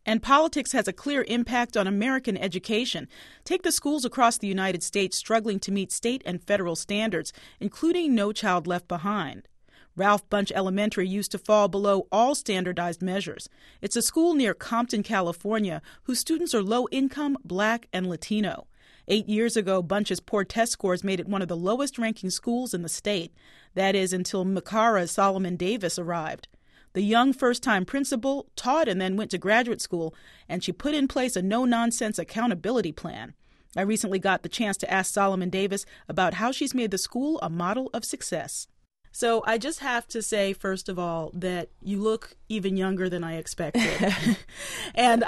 And politics has a clear impact on American education. Take the schools across the United States struggling to meet state and federal standards, including No Child Left Behind. Ralph Bunche Elementary used to fall below all standardized measures. It's a school near Compton, California, whose students are low-income, Black, and Latino. 8 years ago, Bunche's poor test scores made it one of the lowest-ranking schools in the state. That is, until Makara Solomon Davis arrived. The young first-time principal taught and then went to graduate school, and she put in place a no-nonsense accountability plan. I recently got the chance to ask Solomon Davis about how she's made the school a model of success. So I just have to say, first of all, that you look even younger than I expected. And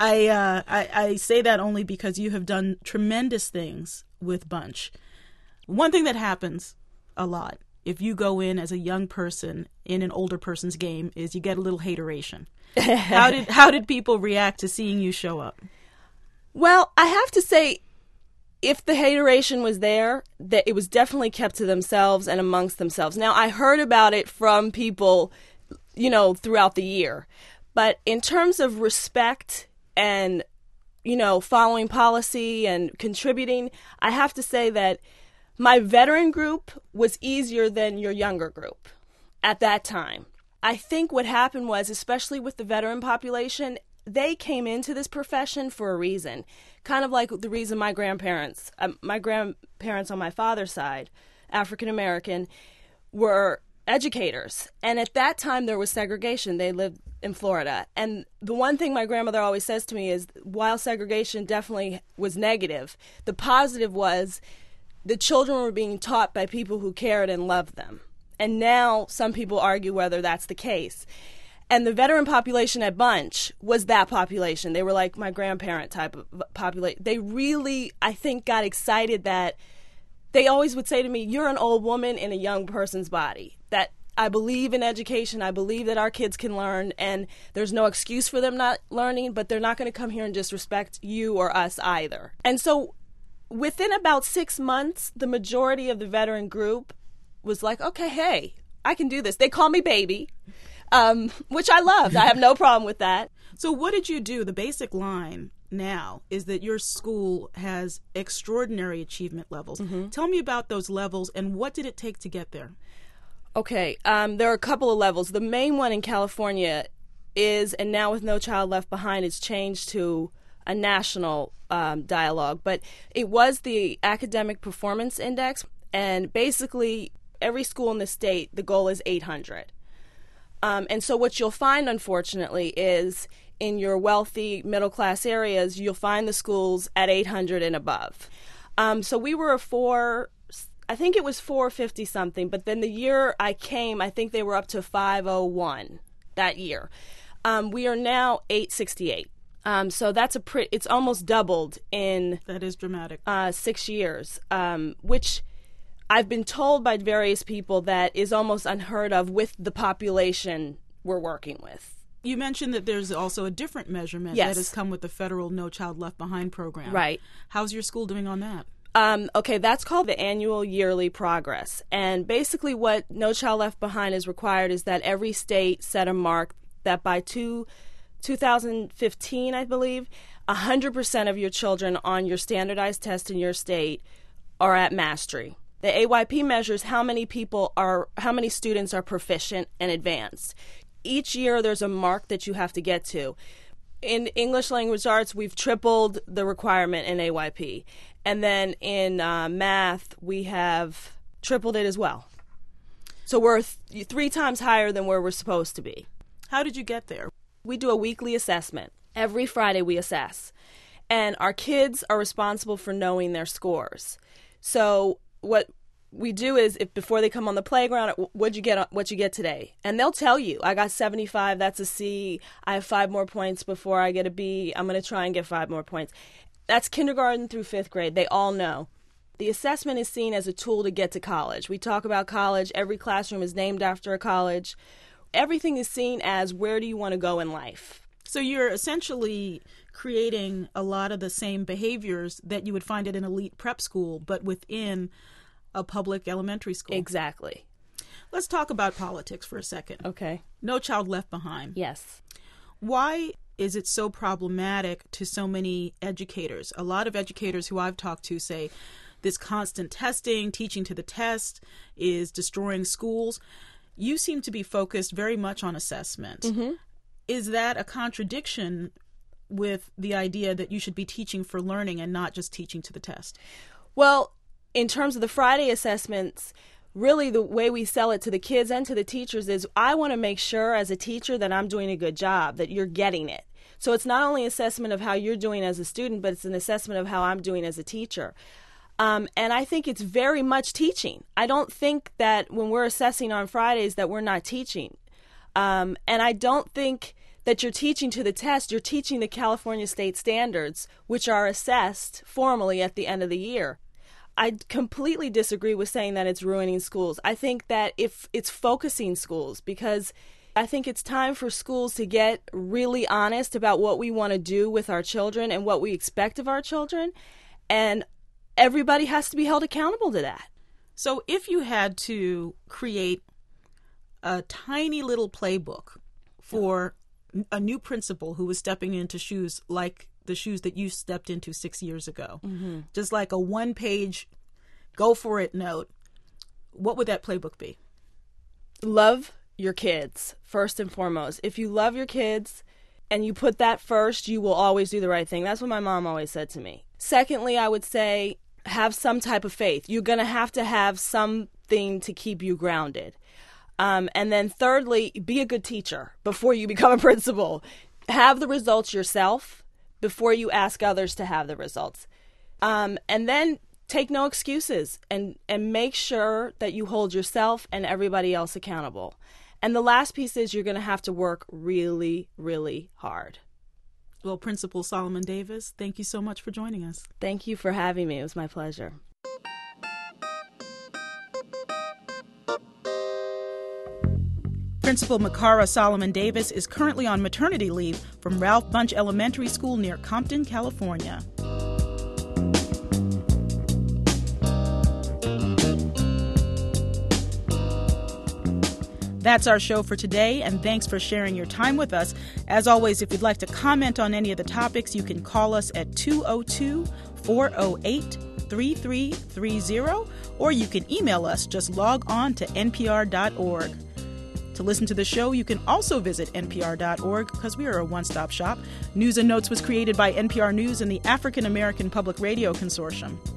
I say that only because you have done tremendous things with Bunche. One thing that happens a lot if you go in as a young person in an older person's game is you get a little hateration. How did people react to seeing you show up? Well, I have to say, if the hateration was there, that it was definitely kept to themselves and amongst themselves. Now, I heard about it from people, throughout the year. But in terms of respect and, following policy and contributing, I have to say that my veteran group was easier than your younger group at that time. I think what happened was, especially with the veteran population, they came into this profession for a reason. Kind of like the reason my grandparents on my father's side, African American, were educators. And at that time, there was segregation. They lived in Florida. And the one thing my grandmother always says to me is, while segregation definitely was negative, the positive was the children were being taught by people who cared and loved them. And now some people argue whether that's the case. And the veteran population at Bunche was that population. They were like my grandparent type of population. They really, I think, got excited that they always would say to me, "You're an old woman in a young person's body." That I believe in education. I believe that our kids can learn, and there's no excuse for them not learning, but they're not going to come here and disrespect you or us either. And so within about 6 months, the majority of the veteran group was like, okay, hey, I can do this. They call me baby. Which I loved. I have no problem with that. So what did you do? The basic line now is that your school has extraordinary achievement levels. Mm-hmm. Tell me about those levels and what did it take to get there? Okay, there are a couple of levels. The main one in California is, and now with No Child Left Behind, it's changed to a national dialogue, but it was the Academic Performance Index, and basically every school in the state, the goal is 800. And so what you'll find, unfortunately, is in your wealthy middle-class areas, you'll find the schools at 800 and above. So we were I think it was 450-something, but then the year I came, I think they were up to 501 that year. We are now 868. So that's it's almost doubled in... That is dramatic. 6 years, which I've been told by various people that is almost unheard of with the population we're working with. You mentioned that there's also a different measurement that has come with the federal No Child Left Behind program. Right. How's your school doing on that? Okay, that's called the annual yearly progress. And basically what No Child Left Behind is required is that every state set a mark that by 2015, I believe, 100% of your children on your standardized test in your state are at mastery. The AYP measures how many students are proficient and advanced. Each year there's a mark that you have to get to. In English language arts, we've tripled the requirement in AYP. And then in math, we have tripled it as well. So we're 3 times higher than where we're supposed to be. How did you get there? We do a weekly assessment. Every Friday we assess. And our kids are responsible for knowing their scores. So what we do is, if before they come on the playground, what'd you get today? And they'll tell you, I got 75, that's a C. I have 5 more points before I get a B. I'm going to try and get 5 more points. That's kindergarten through 5th grade. They all know. The assessment is seen as a tool to get to college. We talk about college. Every classroom is named after a college. Everything is seen as, where do you want to go in life? So you're essentially creating a lot of the same behaviors that you would find at an elite prep school, but within a public elementary school. Exactly. Let's talk about politics for a second. Okay. No Child Left Behind. Yes. Why is it so problematic to so many educators? A lot of educators who I've talked to say this constant testing, teaching to the test, is destroying schools. You seem to be focused very much on assessment. Mm-hmm. Is that a contradiction with the idea that you should be teaching for learning and not just teaching to the test? Well, in terms of the Friday assessments, really the way we sell it to the kids and to the teachers is I want to make sure as a teacher that I'm doing a good job, that you're getting it. So it's not only assessment of how you're doing as a student, but it's an assessment of how I'm doing as a teacher. And I think it's very much teaching. I don't think that when we're assessing on Fridays that we're not teaching. And I don't think that you're teaching to the test. You're teaching the California state standards, which are assessed formally at the end of the year. I completely disagree with saying that it's ruining schools. I think that if it's focusing schools, because I think it's time for schools to get really honest about what we want to do with our children and what we expect of our children. And everybody has to be held accountable to that. So if you had to create a tiny little playbook for a new principal who was stepping into shoes like the shoes that you stepped into 6 years ago, mm-hmm. just like a one-page go for it note, what would that playbook be? Love your kids, first and foremost. If you love your kids and you put that first, you will always do the right thing. That's what my mom always said to me. Secondly, I would say have some type of faith. You're going to have something to keep you grounded. And then thirdly, be a good teacher before you become a principal. Have the results yourself before you ask others to have the results. And then take no excuses and make sure that you hold yourself and everybody else accountable. And the last piece is you're going to have to work really, really hard. Well, Principal Solomon Davis, thank you so much for joining us. Thank you for having me. It was my pleasure. Principal Makara Solomon Davis is currently on maternity leave from Ralph Bunche Elementary School near Compton, California. That's our show for today, and thanks for sharing your time with us. As always, if you'd like to comment on any of the topics, you can call us at 202-408-3330, or you can email us. Just log on to npr.org. To listen to the show, you can also visit npr.org because we are a one-stop shop. News and Notes was created by NPR News and the African American Public Radio Consortium.